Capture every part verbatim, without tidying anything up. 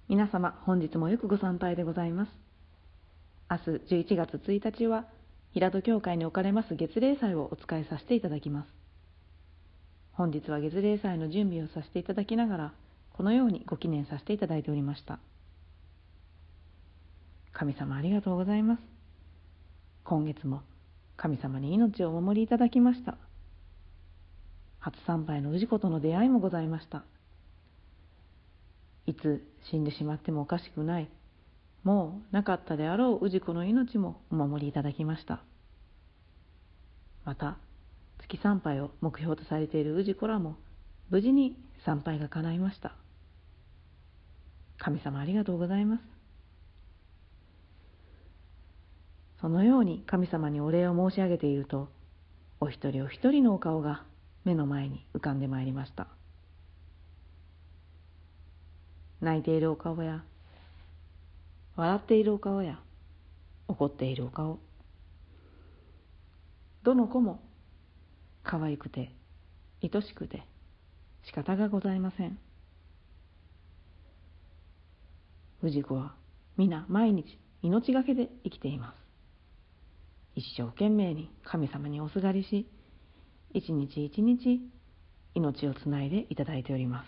皆様、本日もよくご参拝でございます。明日じゅういちがつついたちは、平戸教会に置かれます月例祭をお使いさせていただきます。本日は月例祭の準備をさせていただきながら、このようにご記念させていただいておりました。神様ありがとうございます。今月も神様に命をお守りいただきました。初参拝の氏子との出会いもございました。いつ死んでしまってもおかしくない、もうなかったであろう氏子の命もお守りいただきました。また、月参拝を目標とされている氏子らも無事に参拝が叶いました。神様ありがとうございます。そのように神様にお礼を申し上げていると、お一人お一人のお顔が目の前に浮かんでまいりました。泣いているお顔や、笑っているお顔や、怒っているお顔、どの子も可愛くて愛しくて仕方がございません。氏子は皆毎日命がけで生きています。一生懸命に神様におすがりし、一日一日命をつないでいただいております。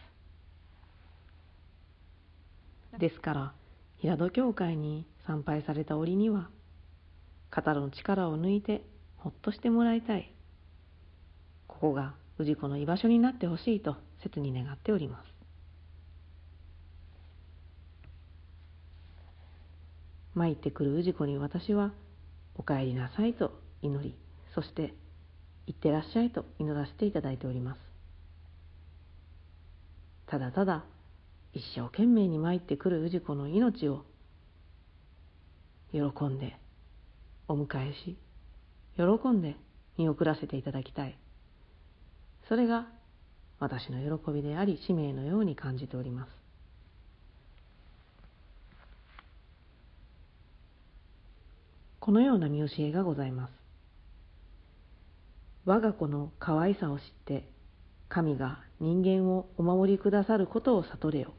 ですから、平戸教会に参拝された折には、肩の力を抜いてほっとしてもらいたい。ここが氏子の居場所になってほしいと切に願っております。参ってくる氏子に私は、お帰りなさいと祈り、そして行ってらっしゃいと祈らせていただいております。ただただ一生懸命に参ってくる氏子の命を喜んでお迎えし、喜んで見送らせていただきたい。それが私の喜びであり使命のように感じております。このような見教えがございます。我が子の可愛さを知って、神が人間をお守りくださることを悟れよ。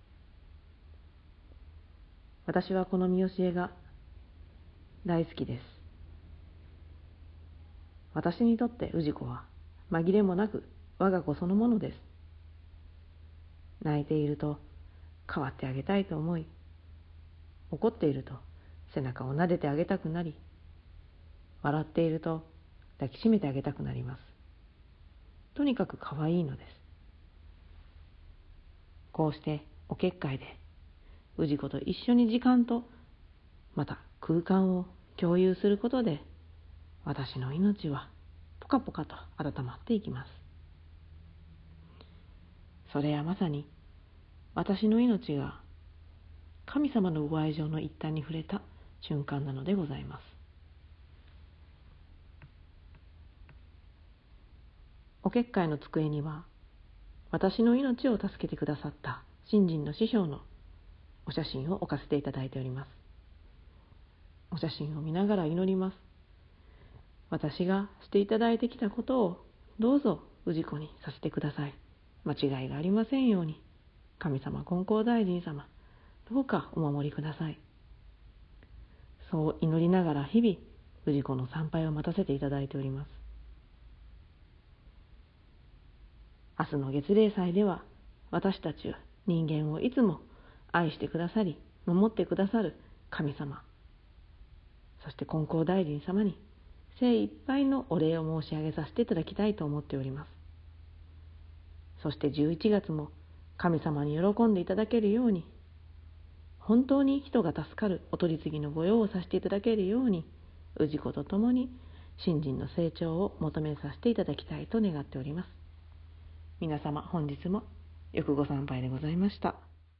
私はこの見教えが大好きです。私にとって氏子は紛れもなく我が子そのものです。泣いていると代わってあげたいと思い、怒っていると背中を撫でてあげたくなり、笑っていると抱きしめてあげたくなります。とにかく可愛いのです。こうしてお結界で氏子と一緒に時間とまた空間を共有することで、私の命はポカポカと温まっていきます。それはまさに私の命が神様のご愛情の一端に触れた瞬間なのでございます。お結界の机には、私の命を助けてくださった信心の師匠のお写真を置かせていただいております。お写真を見ながら祈ります。私がしていただいてきたことをどうぞ氏子にさせてください。間違いがありませんように、神様金光大臣様、どうかお守りください。そう祈りながら日々、氏子の参拝を待たせていただいております。明日の月例祭では、私たちは人間をいつも愛してくださり、守ってくださる神様、そして金光大臣様に精一杯のお礼を申し上げさせていただきたいと思っております。そしてじゅういちがつも神様に喜んでいただけるように、本当に人が助かるお取り次ぎの御用をさせていただけるように、氏子とともに信心の成長を求めさせていただきたいと願っております。皆様、本日もよくご参拝でございました。